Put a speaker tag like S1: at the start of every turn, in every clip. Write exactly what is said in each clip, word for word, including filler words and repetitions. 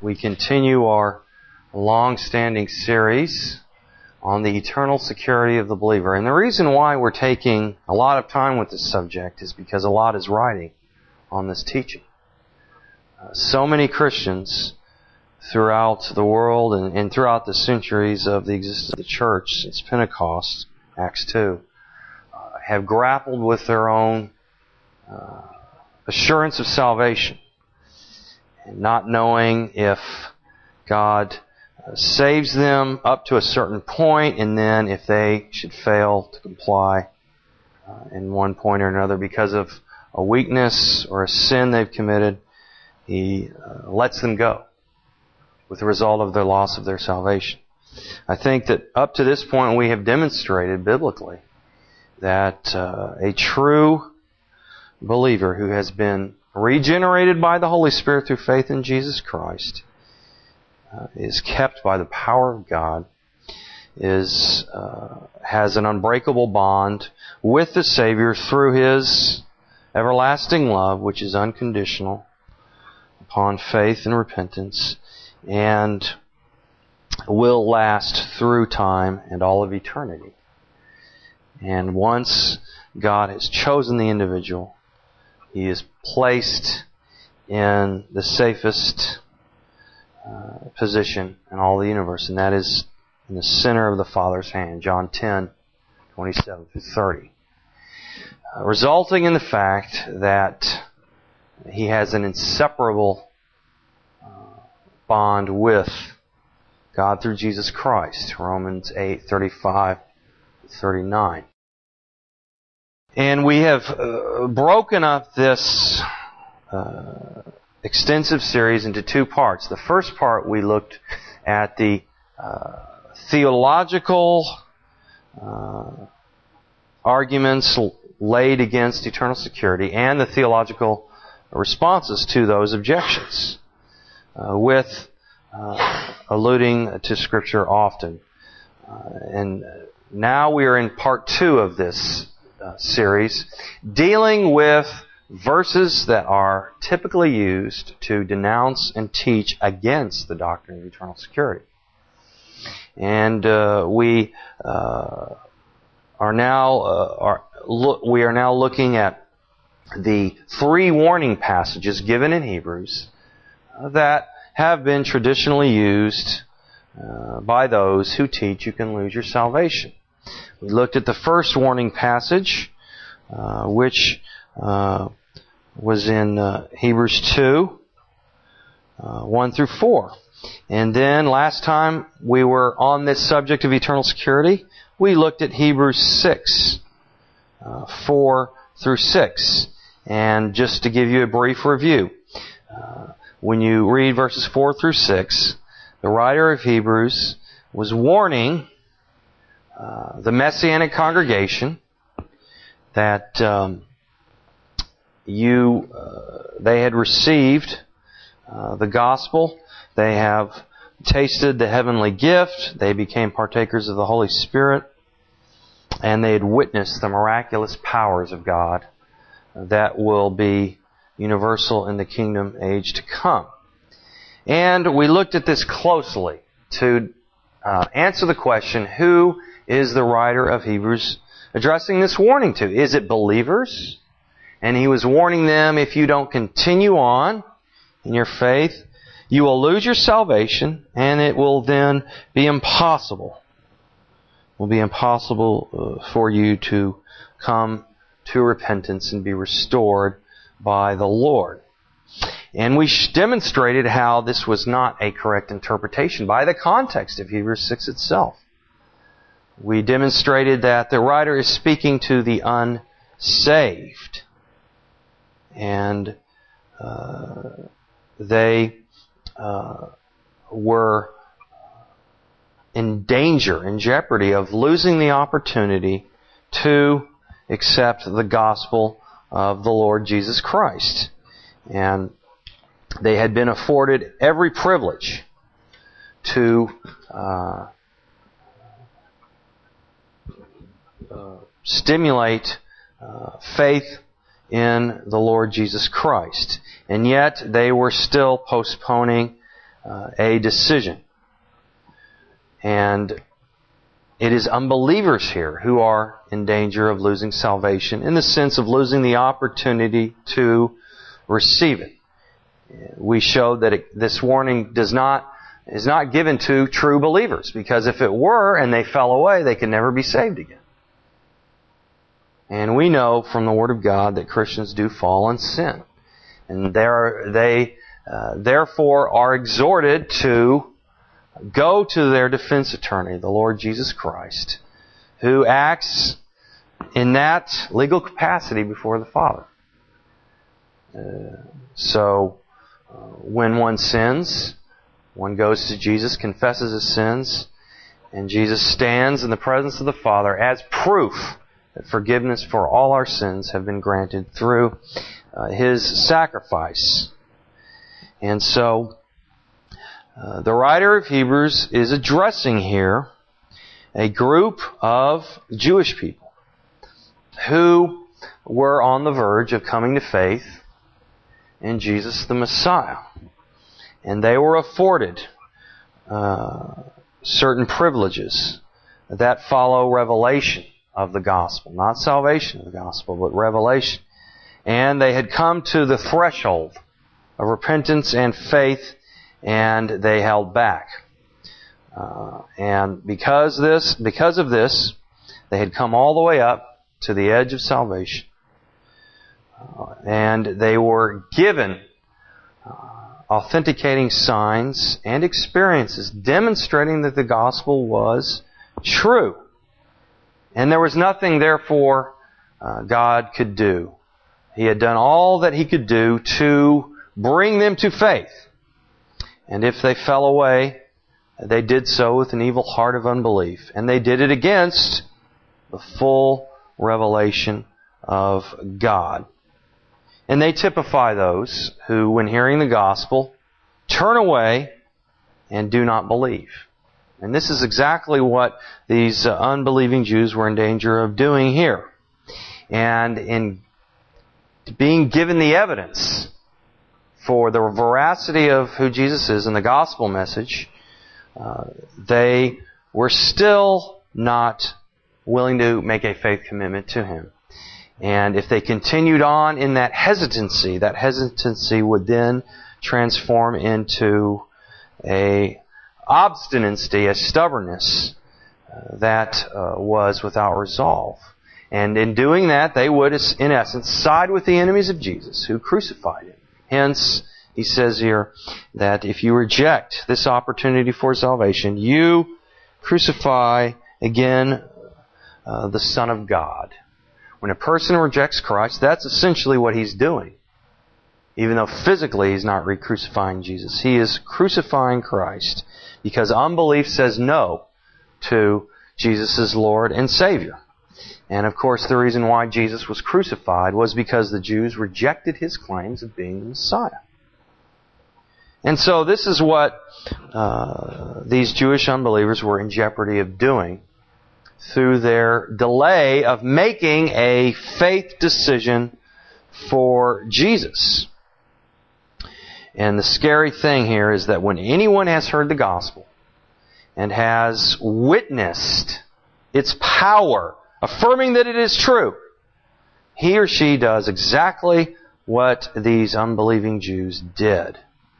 S1: we continue our long-standing series on the eternal security of the believer. And the reason why we're taking a lot of time with this subject is because a lot is writing on this teaching. Uh, so many Christians throughout the world and, and throughout the centuries of the existence of the church since Pentecost, Acts two, uh, have grappled with their own uh, assurance of salvation, and not knowing if God uh, saves them up to a certain point, and then if they should fail to comply uh, in one point or another because of a weakness or a sin they've committed, He uh, lets them go with the result of the loss of their salvation. I think that up to this point we have demonstrated biblically that uh, a true believer who has been regenerated by the Holy Spirit through faith in Jesus Christ uh, is kept by the power of God, is uh, has an unbreakable bond with the Savior through His everlasting love, which is unconditional upon faith and repentance, and will last through time and all of eternity. And once God has chosen the individual, He is placed in the safest uh, position in all the universe, and that is in the center of the Father's hand. John ten, twenty-seven through thirty. Uh, resulting in the fact that He has an inseparable uh, bond with God through Jesus Christ. Romans eight, thirty-five to thirty-nine. And we have uh, broken up this uh, extensive series into two parts. The first part we looked at the uh, theological uh, arguments laid against eternal security and the theological responses to those objections, uh, with uh, alluding to Scripture often. Uh, and now we are in part two of this Uh, series, dealing with verses that are typically used to denounce and teach against the doctrine of eternal security. And uh, we uh, are now uh, are look, we are now looking at the three warning passages given in Hebrews uh, that have been traditionally used uh, by those who teach you can lose your salvation. We looked at the first warning passage, uh, which uh, was in uh, Hebrews two, uh, one through four. And then last time we were on this subject of eternal security, we looked at Hebrews six, uh, four through six. And just to give you a brief review, uh, when you read verses four through six, the writer of Hebrews was warning Uh, the Messianic congregation that um, you uh, they had received uh, the gospel, they have tasted the heavenly gift, they became partakers of the Holy Spirit, and they had witnessed the miraculous powers of God that will be universal in the kingdom age to come. And we looked at this closely to uh, answer the question, who is the writer of Hebrews addressing this warning to? Is it believers? And he was warning them, if you don't continue on in your faith, you will lose your salvation, and it will then be impossible. It will be impossible uh, for you to come to repentance and be restored by the Lord. And we demonstrated how this was not a correct interpretation by the context of Hebrews six itself. We demonstrated that the writer is speaking to the unsaved. And uh, they uh, were in danger, in jeopardy of losing the opportunity to accept the gospel of the Lord Jesus Christ. And they had been afforded every privilege to uh, uh, stimulate uh, faith in the Lord Jesus Christ. And yet they were still postponing uh, a decision. And it is unbelievers here who are in danger of losing salvation in the sense of losing the opportunity to receive it. We showed that it, this warning does not is not given to true believers, because if it were and they fell away, they could never be saved again. And we know from the Word of God that Christians do fall in sin, and there they uh, therefore are exhorted to go to their defense attorney, the Lord Jesus Christ, who acts in that legal capacity before the Father. Uh, so, uh, when one sins, one goes to Jesus, confesses his sins, and Jesus stands in the presence of the Father as proof that forgiveness for all our sins have been granted through uh, His sacrifice. And so, Uh, the writer of Hebrews is addressing here a group of Jewish people who were on the verge of coming to faith in Jesus the Messiah. And they were afforded uh, certain privileges that follow revelation of the gospel. Not salvation of the gospel, but revelation. And they had come to the threshold of repentance and faith, and they held back. Uh, and because this, because of this, they had come all the way up to the edge of salvation. Uh, and they were given uh, authenticating signs and experiences demonstrating that the gospel was true. And there was nothing, therefore, uh, God could do. He had done all that He could do to bring them to faith. And if they fell away, they did so with an evil heart of unbelief. And they did it against the full revelation of God. And they typify those who, when hearing the gospel, turn away and do not believe. And this is exactly what these uh, unbelieving Jews were in danger of doing here. And in being given the evidence for the veracity of who Jesus is and the gospel message, uh, they were still not willing to make a faith commitment to Him. And if they continued on in that hesitancy, that hesitancy would then transform into a obstinacy, a stubbornness uh, that uh, was without resolve. And in doing that, they would, in essence, side with the enemies of Jesus who crucified Him. Hence, he says here that if you reject this opportunity for salvation, you crucify again uh, the Son of God. When a person rejects Christ, that's essentially what he's doing. Even though physically he's not re-crucifying Jesus. He is crucifying Christ because unbelief says no to Jesus as Lord and Savior. And of course the reason why Jesus was crucified was because the Jews rejected His claims of being the Messiah. And so this is what uh, these Jewish unbelievers were in jeopardy of doing through their delay of making a faith decision for Jesus. And the scary thing here is that when anyone has heard the gospel and has witnessed its power, affirming that it is true, he or she does exactly what these unbelieving Jews did.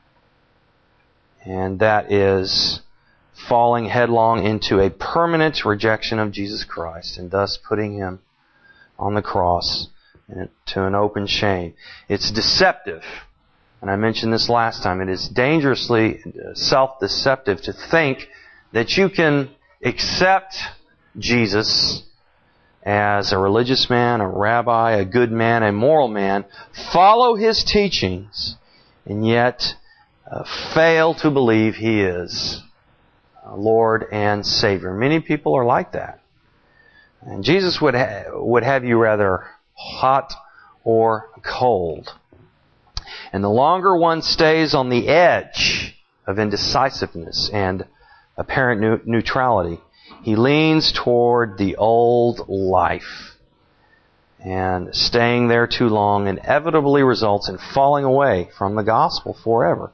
S1: And that is falling headlong into a permanent rejection of Jesus Christ and thus putting Him on the cross to an open shame. It's deceptive. And I mentioned this last time. It is dangerously self-deceptive to think that you can accept Jesus as a religious man, a rabbi, a good man, a moral man, follow His teachings, and yet uh, fail to believe He is Lord and Savior. Many people are like that. And Jesus would ha- would have you rather hot or cold. And the longer one stays on the edge of indecisiveness and apparent ne- neutrality, he leans toward the old life. And staying there too long inevitably results in falling away from the gospel forever.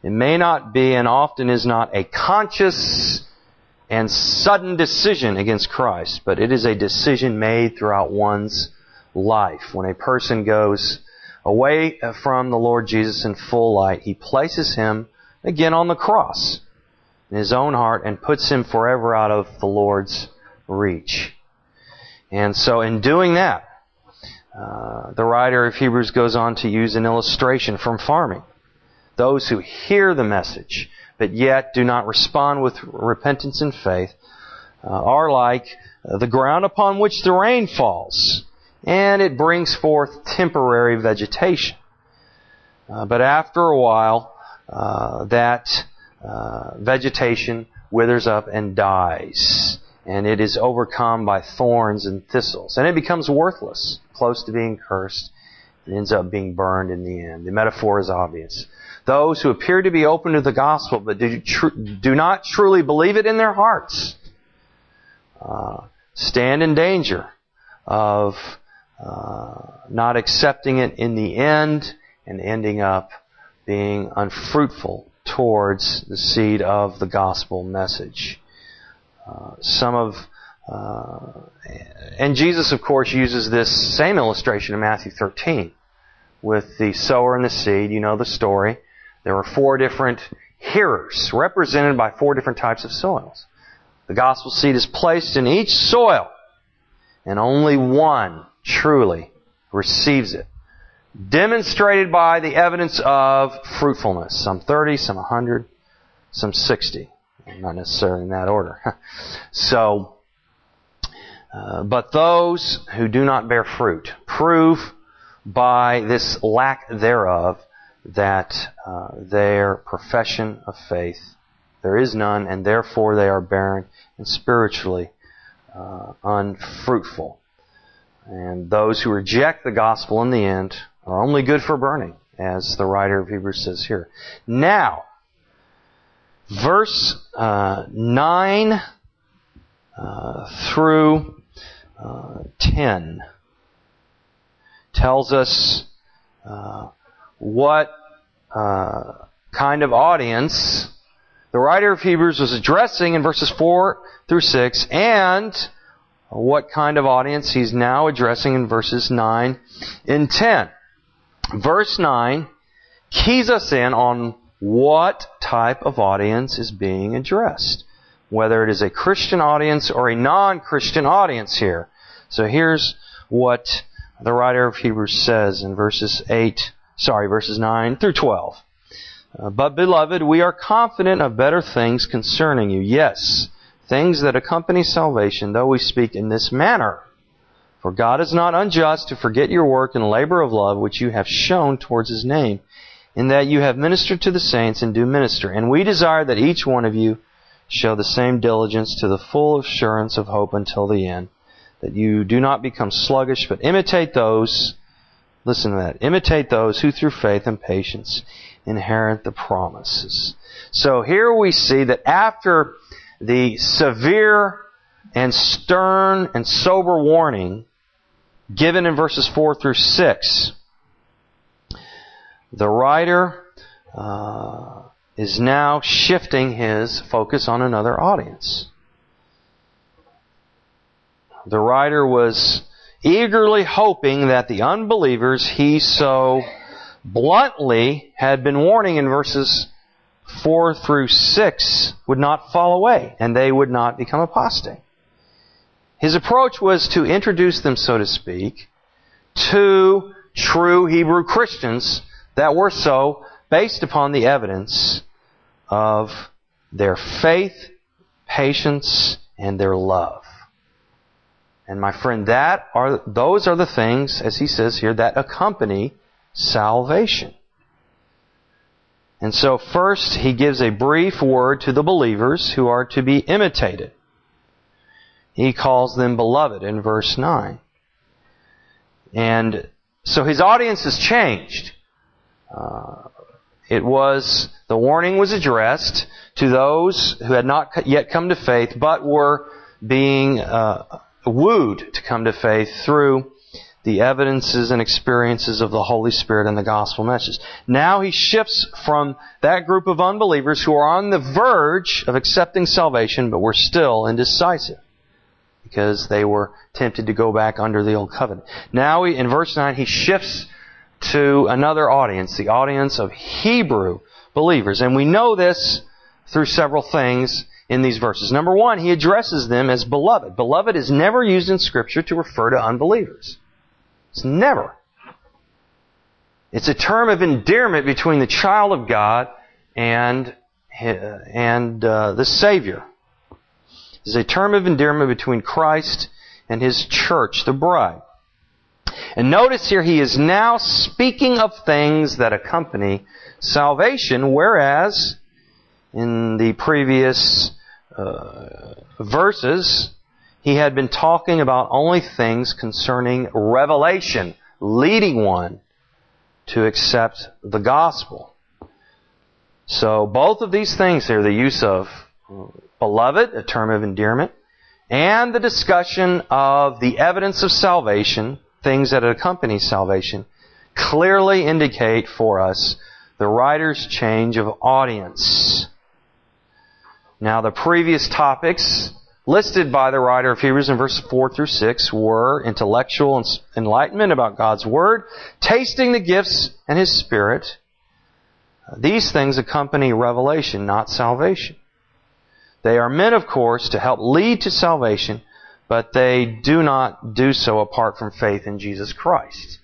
S1: It may not be and often is not a conscious and sudden decision against Christ, but it is a decision made throughout one's life. When a person goes away from the Lord Jesus in full light, He places him again on the cross in his own heart and puts him forever out of the Lord's reach. And so in doing that, uh, the writer of Hebrews goes on to use an illustration from farming. Those who hear the message, but yet do not respond with repentance and faith, uh, are like the ground upon which the rain falls, and it brings forth temporary vegetation. Uh, but after a while, uh, that uh, vegetation withers up and dies, and it is overcome by thorns and thistles, and it becomes worthless, close to being cursed, and ends up being burned in the end. The metaphor is obvious. Those who appear to be open to the gospel but do, tr- do not truly believe it in their hearts uh, stand in danger of uh, not accepting it in the end and ending up being unfruitful towards the seed of the gospel message. Uh, some of uh, and Jesus, of course, uses this same illustration in Matthew thirteen with the sower and the seed. You know the story. There were four different hearers, represented by four different types of soils. The gospel seed is placed in each soil, and only one truly receives it. Demonstrated by the evidence of fruitfulness. Some thirty, some one hundred, some sixty. Not necessarily in that order. So, uh, but those who do not bear fruit prove by this lack thereof that uh, their profession of faith, there is none, and therefore they are barren and spiritually uh, unfruitful. And those who reject the gospel in the end are only good for burning, as the writer of Hebrews says here. Now, verse uh, nine uh, through uh, ten tells us uh, what uh, kind of audience the writer of Hebrews was addressing in verses four through six, and what kind of audience he's now addressing in verses nine and ten. Verse nine keys us in on what type of audience is being addressed, whether it is a Christian audience or a non-Christian audience here. So here's what the writer of Hebrews says in verses eight, sorry, verses nine through twelve. Uh, but beloved, we are confident of better things concerning you. Yes, things that accompany salvation, though we speak in this manner. For God is not unjust to forget your work and labor of love which you have shown towards His name, in that you have ministered to the saints and do minister. And we desire that each one of you show the same diligence to the full assurance of hope until the end, that you do not become sluggish, but imitate those, listen to that, imitate those who through faith and patience inherit the promises. So here we see that after the severe and stern and sober warning given in verses four through six, the writer uh, is now shifting his focus on another audience. The writer was eagerly hoping that the unbelievers he so bluntly had been warning in verses four through six would not fall away and they would not become apostate. His approach was to introduce them, so to speak, to true Hebrew Christians that were so based upon the evidence of their faith, patience, and their love. And my friend, that are those are the things, as he says here, that accompany salvation. And so first he gives a brief word to the believers who are to be imitated. He calls them beloved in verse nine. And so his audience has changed. Uh, it was, the warning was addressed to those who had not yet come to faith, but were being uh, wooed to come to faith through the evidences and experiences of the Holy Spirit and the gospel message. Now he shifts from that group of unbelievers who are on the verge of accepting salvation, but were still indecisive because they were tempted to go back under the old covenant. Now he, in verse nine, he shifts to another audience, the audience of Hebrew believers. And we know this through several things in these verses. Number one, he addresses them as beloved. Beloved is never used in Scripture to refer to unbelievers. It's never. It's a term of endearment between the child of God and, and uh, the Savior. It's a term of endearment between Christ and His church, the bride. And notice here he is now speaking of things that accompany salvation, whereas in the previous uh, verses, he had been talking about only things concerning revelation, leading one to accept the gospel. So both of these things here, the use of beloved, a term of endearment, and the discussion of the evidence of salvation, things that accompany salvation, clearly indicate for us the writer's change of audience. Now, the previous topics listed by the writer of Hebrews in verses four through six were intellectual enlightenment about God's Word, tasting the gifts and His Spirit. These things accompany revelation, not salvation. They are meant, of course, to help lead to salvation, but they do not do so apart from faith in Jesus Christ.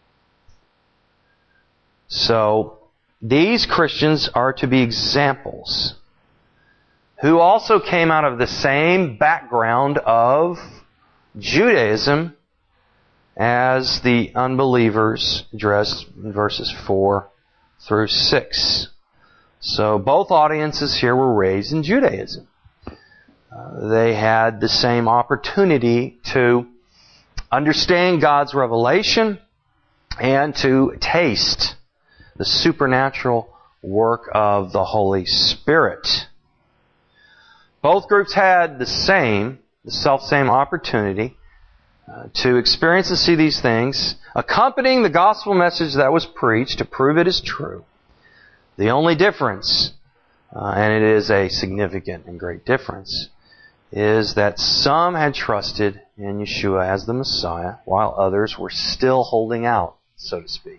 S1: So, these Christians are to be examples who also came out of the same background of Judaism as the unbelievers addressed in verses four through six. So both audiences here were raised in Judaism. Uh, they had the same opportunity to understand God's revelation and to taste the supernatural work of the Holy Spirit. Both groups had the same, the self-same opportunity uh, to experience and see these things, accompanying the gospel message that was preached to prove it is true. The only difference, uh, and it is a significant and great difference, is that some had trusted in Yeshua as the Messiah, while others were still holding out, so to speak.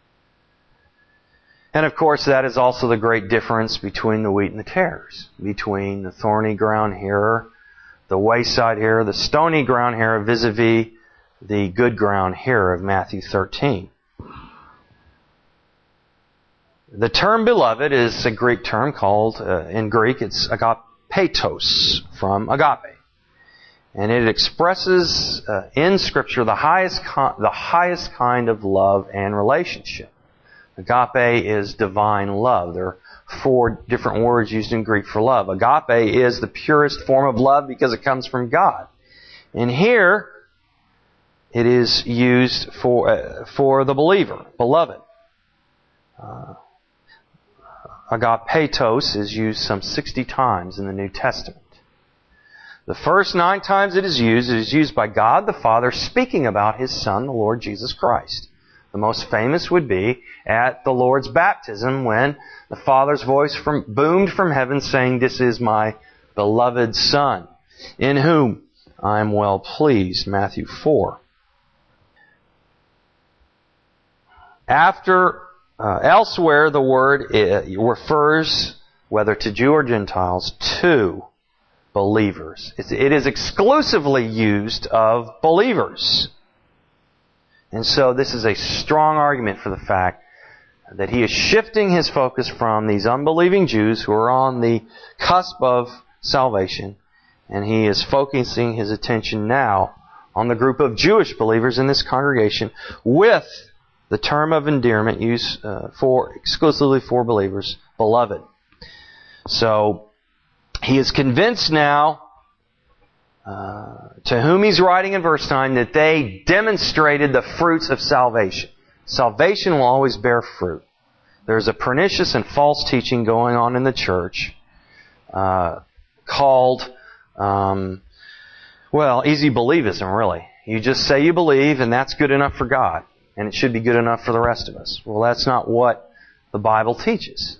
S1: And of course, that is also the great difference between the wheat and the tares, between the thorny ground hearer, the wayside hearer, the stony ground hearer, vis-a-vis the good ground hearer of Matthew thirteen. The term beloved is a Greek term called, uh, in Greek, it's agapetos, from agape. And it expresses uh, in Scripture the highest con- the highest kind of love and relationship. Agape is divine love. There are four different words used in Greek for love. Agape is the purest form of love because it comes from God. And here, it is used for uh, for the believer, beloved. Uh, agapetos is used some sixty times in the New Testament. The first nine times it is used, it is used by God the Father speaking about His Son, the Lord Jesus Christ. The most famous would be at the Lord's baptism when the Father's voice from, boomed from heaven saying, "This is my beloved Son, in whom I am well pleased," Matthew four. After, uh, elsewhere, the word uh, refers, whether to Jew or Gentiles, to believers. It's, it is exclusively used of believers. And so this is a strong argument for the fact that he is shifting his focus from these unbelieving Jews who are on the cusp of salvation, and he is focusing his attention now on the group of Jewish believers in this congregation with the term of endearment used uh, for exclusively for believers, beloved. So he is convinced now Uh, to whom he's writing in verse nine, that they demonstrated the fruits of salvation. Salvation will always bear fruit. There's a pernicious and false teaching going on in the church uh, called, um, well, easy believism, really. you just say you believe and that's good enough for God. And it should be good enough for the rest of us. Well, that's not what the Bible teaches.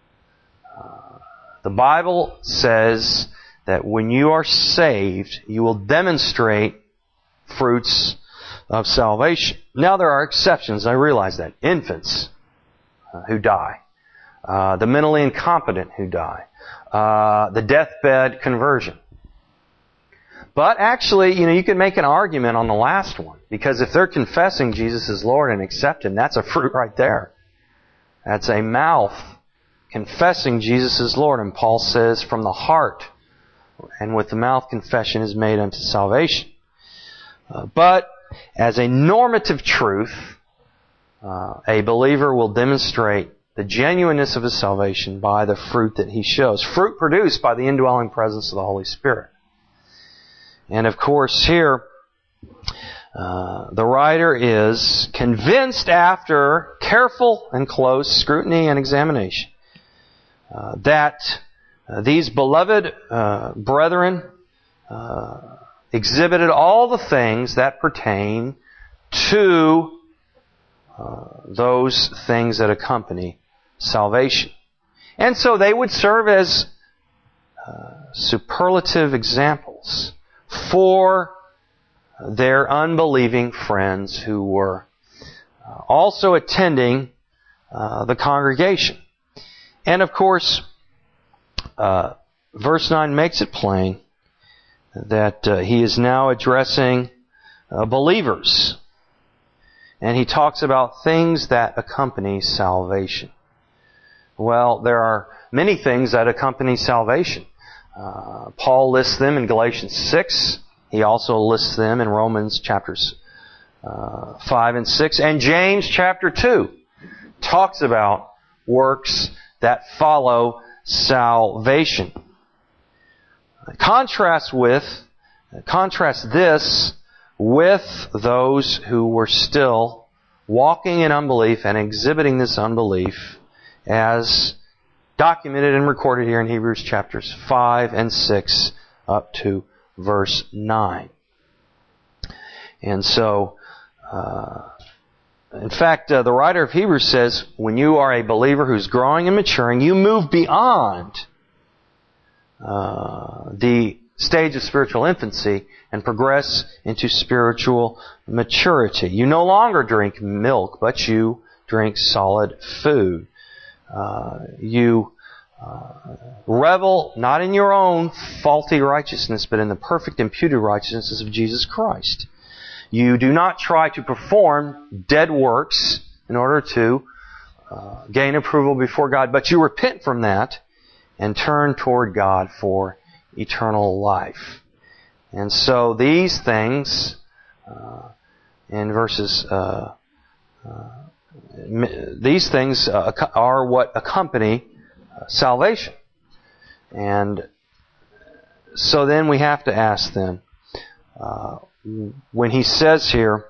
S1: Uh, the Bible says that when you are saved, you will demonstrate fruits of salvation. Now there are exceptions, I realize that. Infants uh, who die. Uh, the mentally incompetent who die. Uh, the deathbed conversion. But actually, you know, you can make an argument on the last one. Because if they're confessing Jesus as Lord and accept Him, that's a fruit right there. That's a mouth confessing Jesus as Lord. And Paul says, from the heart and with the mouth confession is made unto salvation. Uh, but as a normative truth, uh, a believer will demonstrate the genuineness of his salvation by the fruit that he shows. Fruit produced by the indwelling presence of the Holy Spirit. And of course here, uh, the writer is convinced after careful and close scrutiny and examination uh, that uh, these beloved uh, brethren uh, exhibited all the things that pertain to uh, those things that accompany salvation. And so they would serve as uh, superlative examples for their unbelieving friends who were uh, also attending uh, the congregation. And of course, uh, verse nine makes it plain that uh, he is now addressing uh, believers. And he talks about things that accompany salvation. Well, there are many things that accompany salvation. Uh, Paul lists them in Galatians six. He also lists them in Romans chapters uh, five and six. And James chapter two talks about works that follow salvation. Contrast with, contrast this with those who were still walking in unbelief and exhibiting this unbelief as documented and recorded here in Hebrews chapters five and six up to verse nine. And so, uh, in fact, uh, the writer of Hebrews says, when you are a believer who's growing and maturing, you move beyond uh, the stage of spiritual infancy and progress into spiritual maturity. You no longer drink milk, but you drink solid food. Uh, you uh, revel not in your own faulty righteousness, but in the perfect imputed righteousness of Jesus Christ. You do not try to perform dead works in order to uh, gain approval before God, but you repent from that and turn toward God for eternal life. And so these things, uh, in verses, uh, uh, these things uh, are what accompany uh, salvation. And so then we have to ask them, uh, when he says here,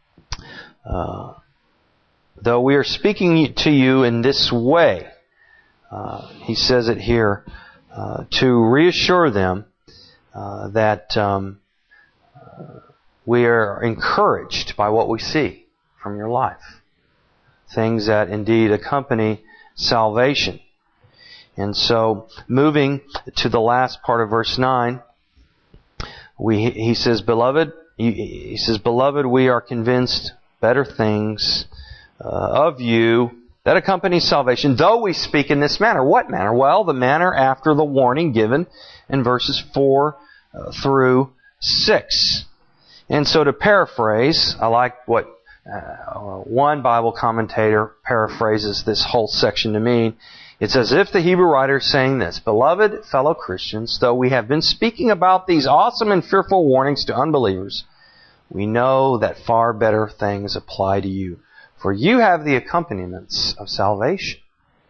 S1: uh, though we are speaking to you in this way, uh, he says it here, uh, to reassure them uh, that um, we are encouraged by what we see from your life. Things that indeed accompany salvation. And so, moving to the last part of verse nine, we, he says, Beloved, he says, Beloved, we are convinced better things uh, of you that accompany salvation, though we speak in this manner. What manner? Well, the manner after the warning given in verses four uh, through six. And so to paraphrase, I like what uh, one Bible commentator paraphrases this whole section to mean. It's as if the Hebrew writer is saying this, Beloved fellow Christians, though we have been speaking about these awesome and fearful warnings to unbelievers, we know that far better things apply to you. For you have the accompaniments of salvation,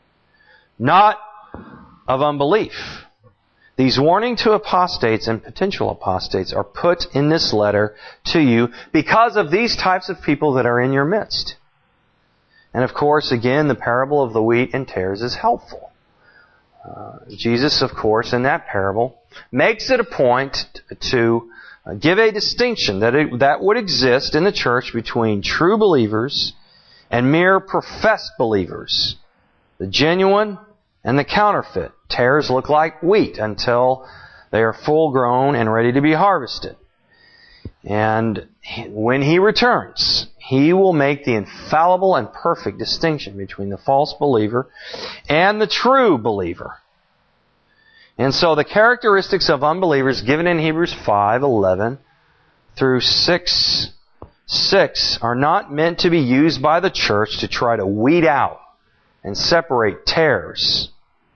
S1: not of unbelief. These warnings to apostates and potential apostates are put in this letter to you because of these types of people that are in your midst. And of course, again, the parable of the wheat and tares is helpful. Uh, Jesus, of course, in that parable, makes it a point to uh, give a distinction that it, that would exist in the church between true believers and mere professed believers, the genuine and the counterfeit. Tares look like wheat until they are full grown and ready to be harvested. And when He returns, He will make the infallible and perfect distinction between the false believer and the true believer. And so the characteristics of unbelievers given in Hebrews five eleven through six six are not meant to be used by the church to try to weed out and separate tares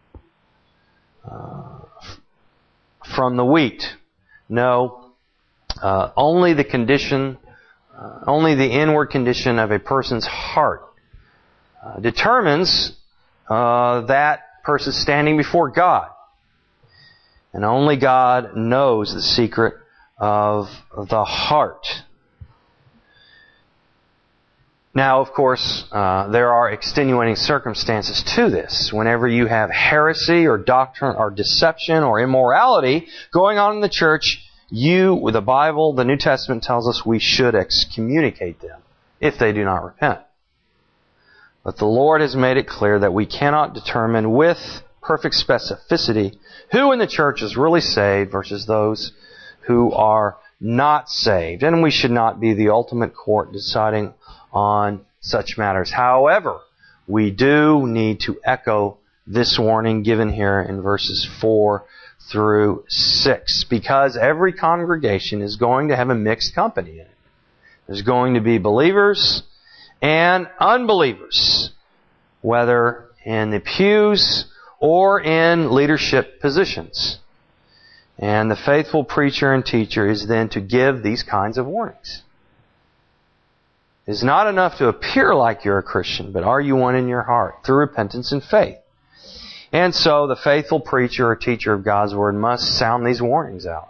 S1: uh, from the wheat. No, uh, only the condition, uh, only the inward condition of a person's heart uh, determines uh, that person standing before God. And only God knows the secret of the heart. Now, of course, uh, there are extenuating circumstances to this. Whenever you have heresy or doctrine or deception or immorality going on in the church, you, with the Bible, the New Testament tells us we should excommunicate them if they do not repent. But the Lord has made it clear that we cannot determine with perfect specificity who in the church is really saved versus those who are not saved. And we should not be the ultimate court deciding on such matters. However, we do need to echo this warning given here in verses four through six, because every congregation is going to have a mixed company in it. There's going to be believers and unbelievers, whether in the pews or in leadership positions. And the faithful preacher and teacher is then to give these kinds of warnings. It's not enough to appear like you're a Christian, but are you one in your heart through repentance and faith? And so the faithful preacher or teacher of God's Word must sound these warnings out.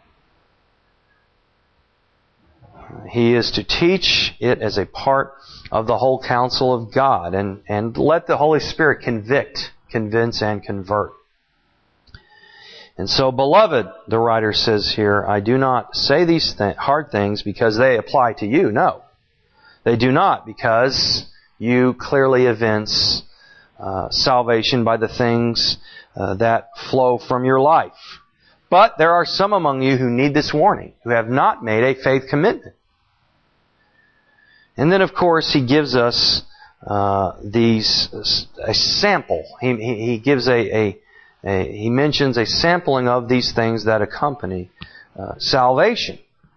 S1: He is to teach it as a part of the whole counsel of God, and, and let the Holy Spirit convict, convince, and convert. And so, beloved, the writer says here, I do not say these th- hard things because they apply to you. No. They do not, because you clearly evince uh, salvation by the things uh, that flow from your life. But there are some among you who need this warning, who have not made a faith commitment. And then, of course, he gives us uh, these a sample. He, he, he gives a, a, a he mentions a sampling of these things that accompany uh, salvation.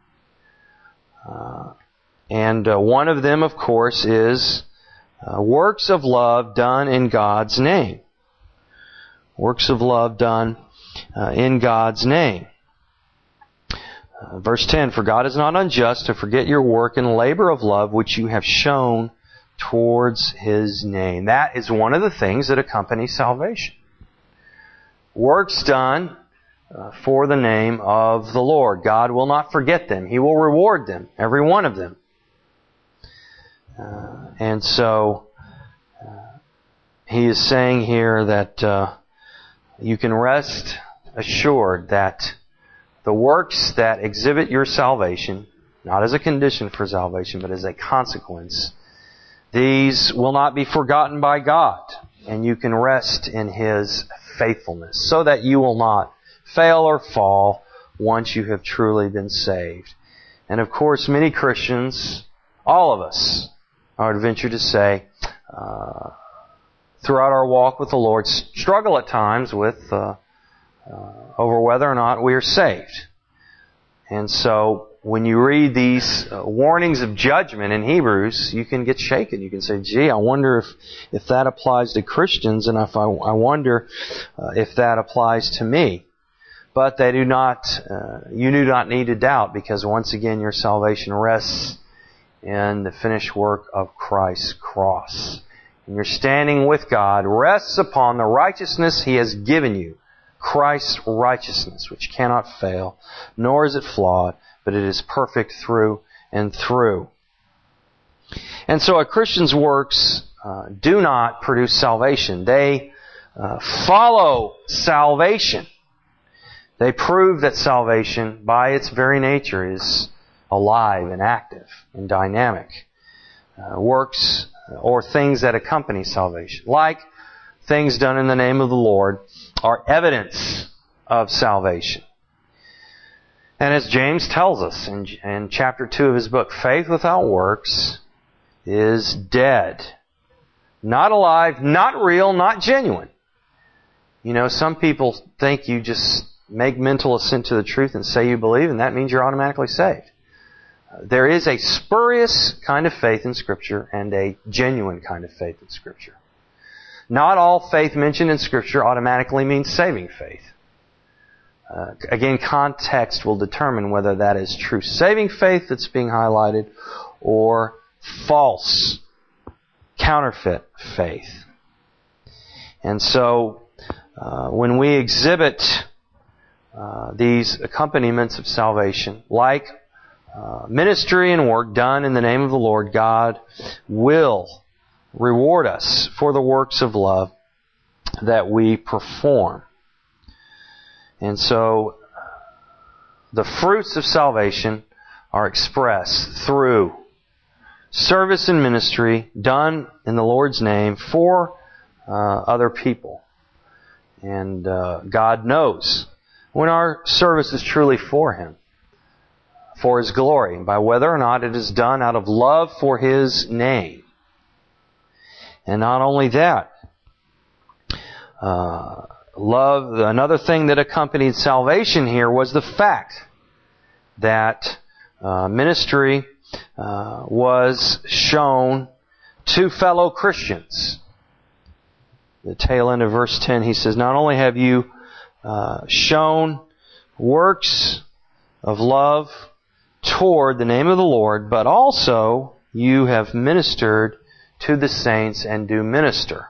S1: Uh, And uh, one of them, of course, is uh, works of love done in God's name. Works of love done uh, in God's name. Uh, verse ten, for God is not unjust to forget your work and labor of love which you have shown towards His name. That is one of the things that accompany salvation. Works done uh, for the name of the Lord. God will not forget them. He will reward them, every one of them. Uh, and so, uh, he is saying here that uh, you can rest assured that the works that exhibit your salvation, not as a condition for salvation, but as a consequence, these will not be forgotten by God. And you can rest in His faithfulness, so that you will not fail or fall once you have truly been saved. And of course, many Christians, all of us, I would venture to say, uh, throughout our walk with the Lord, struggle at times with uh, uh, over whether or not we are saved. And so, when you read these uh, warnings of judgment in Hebrews, you can get shaken. You can say, "Gee, I wonder if if that applies to Christians, and if I, I wonder uh, if that applies to me." But they do not. Uh, you do not need to doubt, because once again, your salvation rests in the finished work of Christ's cross. And your standing with God rests upon the righteousness He has given you. Christ's righteousness, which cannot fail, nor is it flawed, but it is perfect through and through. And so a Christian's works uh, do not produce salvation. They uh, follow salvation. They prove that salvation, by its very nature, is alive and active and dynamic. Uh, works or things that accompany salvation, like things done in the name of the Lord, are evidence of salvation. And as James tells us in, in chapter two of his book, faith without works is dead. Not alive, not real, not genuine. You know, some people think you just make mental assent to the truth and say you believe, and that means you're automatically saved. There is a spurious kind of faith in Scripture and a genuine kind of faith in Scripture. Not all faith mentioned in Scripture automatically means saving faith. Uh, again, context will determine whether that is true saving faith that's being highlighted or false, counterfeit faith. And so, uh, when we exhibit uh, these accompaniments of salvation, like uh, ministry and work done in the name of the Lord, God will reward us for the works of love that we perform. And so, the fruits of salvation are expressed through service and ministry done in the Lord's name for uh, other people. And uh, God knows when our service is truly for Him, for His glory, by whether or not it is done out of love for His name. And not only that, uh, love, another thing that accompanied salvation here was the fact that uh, ministry uh, was shown to fellow Christians. The tail end of verse ten, he says, not only have you uh, shown works of love toward the name of the Lord, but also you have ministered to the saints and do minister.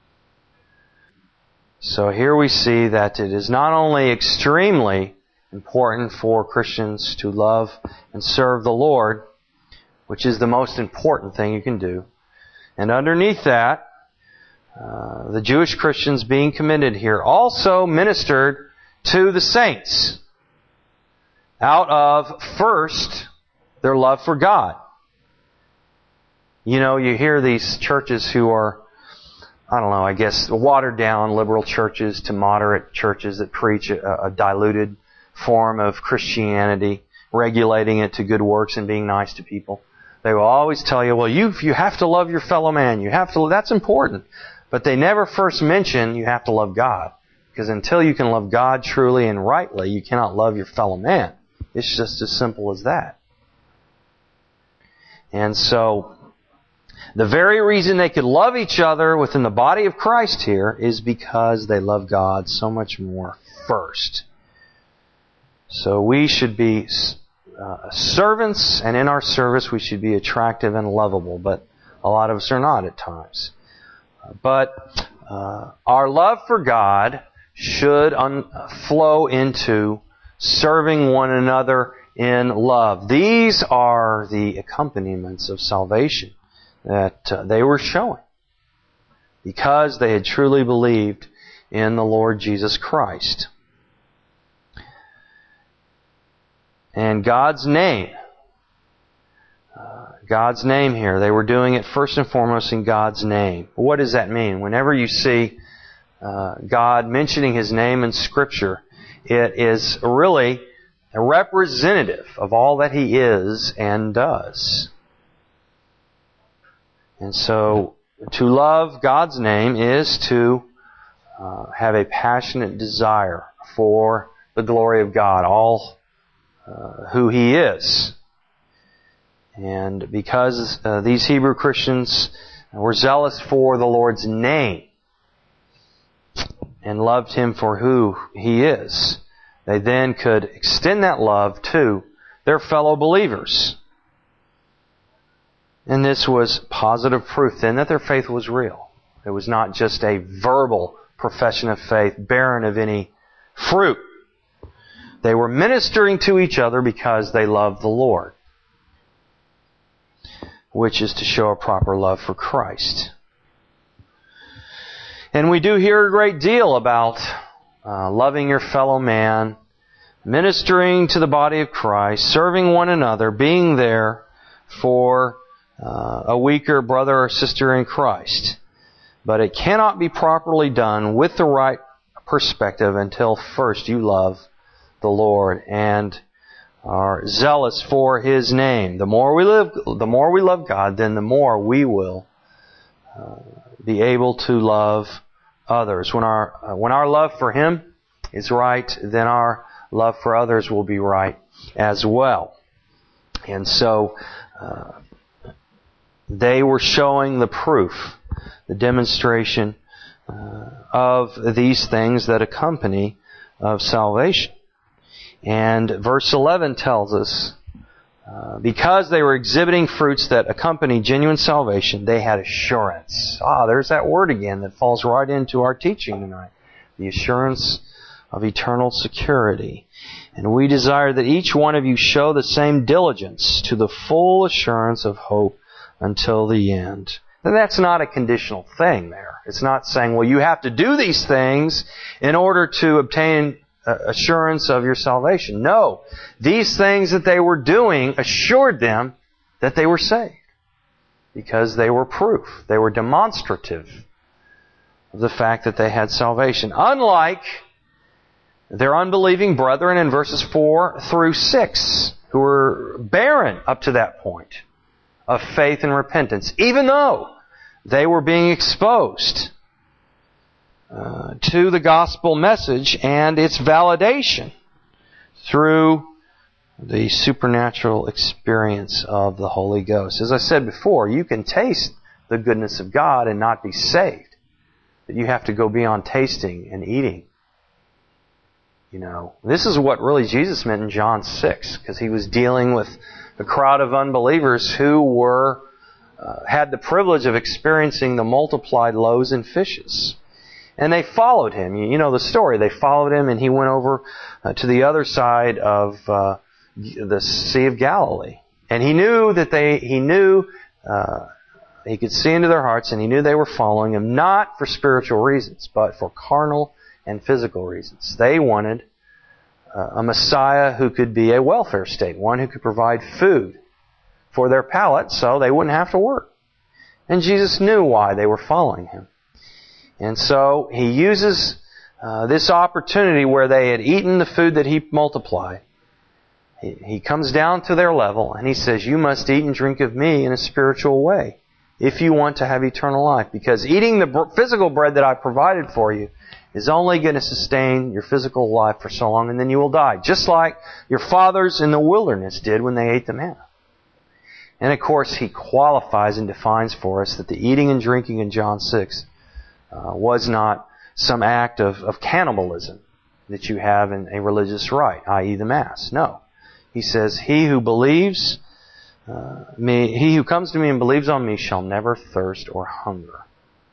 S1: So here we see that it is not only extremely important for Christians to love and serve the Lord, which is the most important thing you can do, and underneath that, uh, the Jewish Christians being commended here also ministered to the saints out of, first, their love for God. You know, you hear these churches who are, I don't know, I guess watered down liberal churches to moderate churches that preach a, a diluted form of Christianity, regulating it to good works and being nice to people. They will always tell you, well, you you have to love your fellow man. You have to. That's important. But they never first mention you have to love God. Because until you can love God truly and rightly, you cannot love your fellow man. It's just as simple as that. And so, the very reason they could love each other within the body of Christ here is because they love God so much more first. So we should be uh, servants, and in our service we should be attractive and lovable, but a lot of us are not at times. But uh, our love for God should un- flow into serving one another in love. These are the accompaniments of salvation that uh, they were showing because they had truly believed in the Lord Jesus Christ. And God's name, uh, God's name here, they were doing it first and foremost in God's name. What does that mean? Whenever you see uh, God mentioning His name in Scripture, it is really a representative of all that He is and does. And so, to love God's name is to uh, have a passionate desire for the glory of God, all uh, who He is. And because uh, these Hebrew Christians were zealous for the Lord's name and loved Him for who He is, they then could extend that love to their fellow believers. And this was positive proof then that their faith was real. It was not just a verbal profession of faith, barren of any fruit. They were ministering to each other because they loved the Lord, which is to show a proper love for Christ. And we do hear a great deal about uh, loving your fellow man ministering to the body of Christ, serving one another, being there for uh, a weaker brother or sister in Christ. But it cannot be properly done with the right perspective until first you love the Lord and are zealous for His name. The more we live, the more we love God, then the more we will uh, be able to love others. When our uh, when our love for Him is right, then our love for others will be right as well. And so uh, they were showing the proof, the demonstration uh, of these things that accompany of salvation. And verse eleven tells us, uh, because they were exhibiting fruits that accompany genuine salvation, they had assurance. Ah, there's that word again that falls right into our teaching tonight. The assurance of eternal security. And we desire that each one of you show the same diligence to the full assurance of hope until the end. And that's not a conditional thing there. It's not saying, well, you have to do these things in order to obtain assurance of your salvation. No. These things that they were doing assured them that they were saved. Because they were proof. They were demonstrative of the fact that they had salvation. Unlike their unbelieving brethren in verses four through six, who were barren up to that point of faith and repentance, even though they were being exposed Uh, to the gospel message and its validation through the supernatural experience of the Holy Ghost. As I said before, you can taste the goodness of God and not be saved. But you have to go beyond tasting and eating. You know, this is what really Jesus meant in John six, because He was dealing with a crowd of unbelievers who were uh, had the privilege of experiencing the multiplied loaves and fishes. And they followed Him. You know the story. They followed Him and He went over uh, to the other side of uh, the Sea of Galilee. And He knew that they, He knew, uh, He could see into their hearts, and He knew they were following Him not for spiritual reasons, but for carnal and physical reasons. They wanted uh, a Messiah who could be a welfare state, one who could provide food for their palate so they wouldn't have to work. And Jesus knew why they were following Him. And so He uses uh, this opportunity where they had eaten the food that He multiplied. He, he comes down to their level and He says, you must eat and drink of Me in a spiritual way if you want to have eternal life. Because eating the physical bread that I provided for you is only going to sustain your physical life for so long, and then you will die. Just like your fathers in the wilderness did when they ate the manna. And of course He qualifies and defines for us that the eating and drinking in John six Uh, was not some act of, of cannibalism that you have in a religious rite, that is the Mass. No. He says, he who believes uh, me, he who comes to Me and believes on Me shall never thirst or hunger.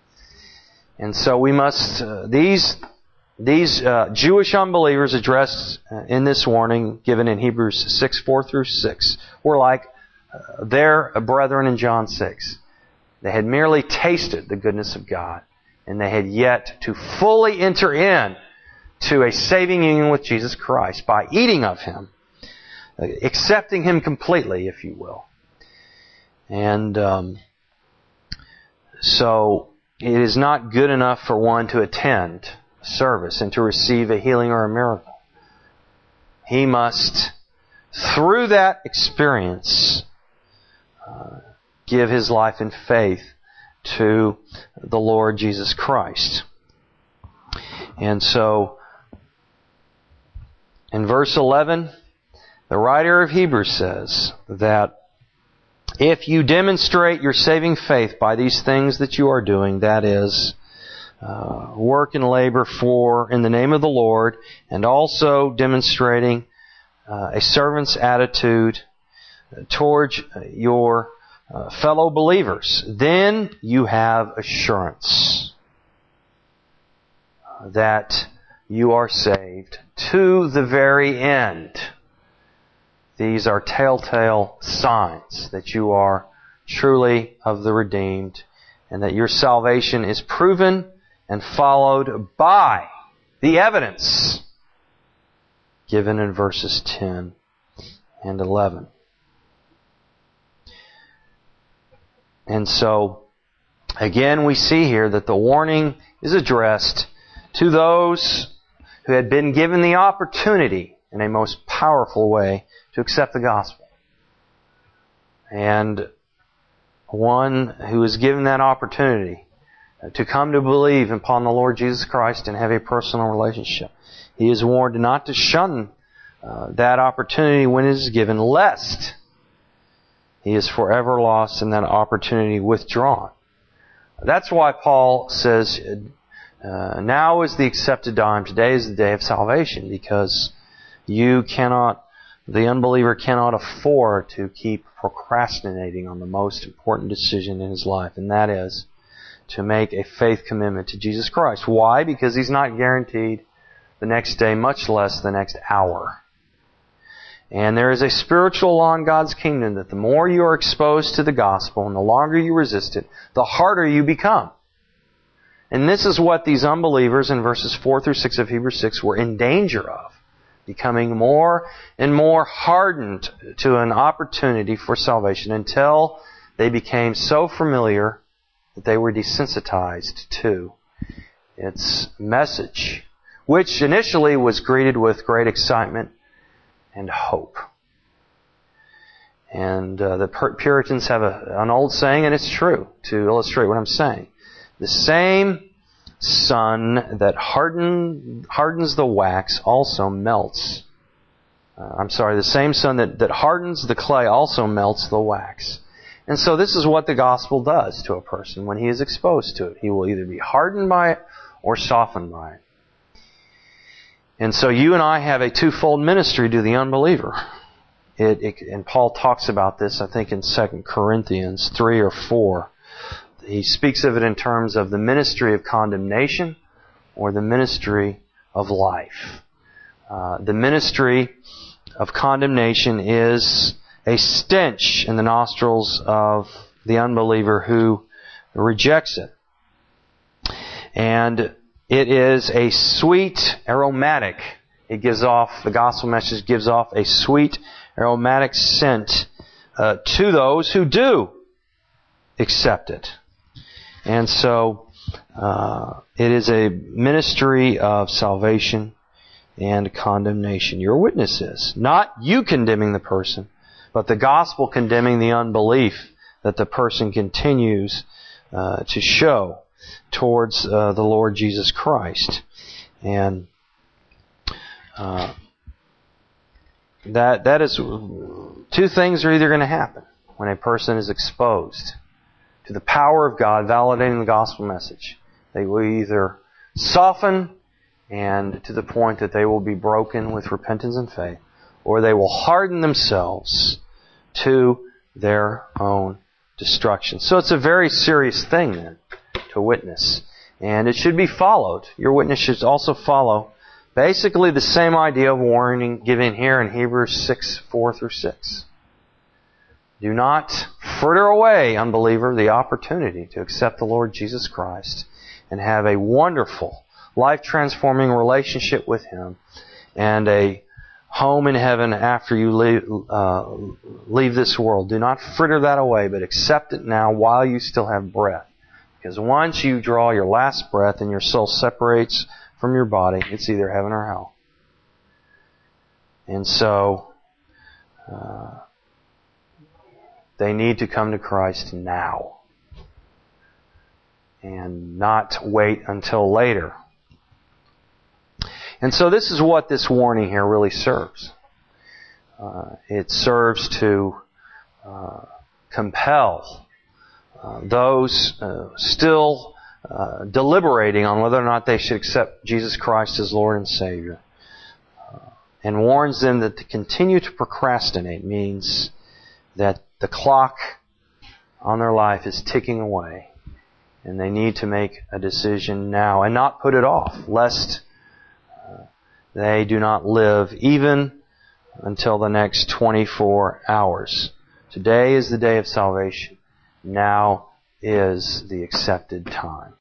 S1: And so we must, uh, these these uh, Jewish unbelievers addressed uh, in this warning given in Hebrews six, four through six, were like uh, their brethren in John six. They had merely tasted the goodness of God. And they had yet to fully enter in to a saving union with Jesus Christ by eating of Him, accepting Him completely, if you will. And um, so it is not good enough for one to attend a service and to receive a healing or a miracle. He must, through that experience, uh, give his life in faith to the Lord Jesus Christ. And so, in verse eleven, the writer of Hebrews says that if you demonstrate your saving faith by these things that you are doing, that is, uh, work and labor for in the name of the Lord, and also demonstrating uh, a servant's attitude towards your Uh, fellow believers, then you have assurance that you are saved to the very end. These are telltale signs that you are truly of the redeemed, and that your salvation is proven and followed by the evidence given in verses ten and eleven. And so, again, we see here that the warning is addressed to those who had been given the opportunity in a most powerful way to accept the gospel. And one who is given that opportunity to come to believe upon the Lord Jesus Christ and have a personal relationship, he is warned not to shun uh, that opportunity when it is given, lest he is forever lost and that opportunity withdrawn. That's why Paul says, uh, now is the accepted time, today is the day of salvation, because you cannot, the unbeliever cannot afford to keep procrastinating on the most important decision in his life, and that is to make a faith commitment to Jesus Christ. Why? Because he's not guaranteed the next day, much less the next hour. And there is a spiritual law in God's kingdom that the more you are exposed to the gospel and the longer you resist it, the harder you become. And this is what these unbelievers in verses four through six of Hebrews six were in danger of, becoming more and more hardened to an opportunity for salvation until they became so familiar that they were desensitized to its message, which initially was greeted with great excitement and hope. And uh, the Puritans have a, an old saying, and it's true, to illustrate what I'm saying. The same sun that harden, hardens the wax also melts. Uh, I'm sorry, the same sun that, that hardens the clay also melts the wax. And so this is what the gospel does to a person when he is exposed to it. He will either be hardened by it or softened by it. And so you and I have a twofold ministry to the unbeliever. It, it, and Paul talks about this, I think, in Second Corinthians three or four. He speaks of it in terms of the ministry of condemnation or the ministry of life. Uh, the ministry of condemnation is a stench in the nostrils of the unbeliever who rejects it. And it is a sweet, aromatic, it gives off, the gospel message gives off a sweet, aromatic scent uh, to those who do accept it. And so, uh, it is a ministry of salvation and condemnation. Your witness is not you condemning the person, but the gospel condemning the unbelief that the person continues uh, to show towards uh, the Lord Jesus Christ. And uh, that that is, two things are either going to happen when a person is exposed to the power of God validating the gospel message. They will either soften and to the point that they will be broken with repentance and faith, or they will harden themselves to their own destruction. So it's a very serious thing then to witness. And it should be followed. Your witness should also follow basically the same idea of warning given here in Hebrews six, four through six. Do not fritter away, unbeliever, the opportunity to accept the Lord Jesus Christ and have a wonderful, life-transforming relationship with Him and a home in heaven after you leave, uh, leave this world. Do not fritter that away, but accept it now while you still have breath. Because once you draw your last breath and your soul separates from your body, it's either heaven or hell. And so, uh, they need to come to Christ now and not wait until later. And so this is what this warning here really serves. Uh, it serves to uh, compel uh, those uh, still uh, deliberating on whether or not they should accept Jesus Christ as Lord and Savior, uh, and warns them that to continue to procrastinate means that the clock on their life is ticking away, and they need to make a decision now and not put it off, lest uh, they do not live even until the next twenty-four hours. Today is the day of salvation. Now is the accepted time.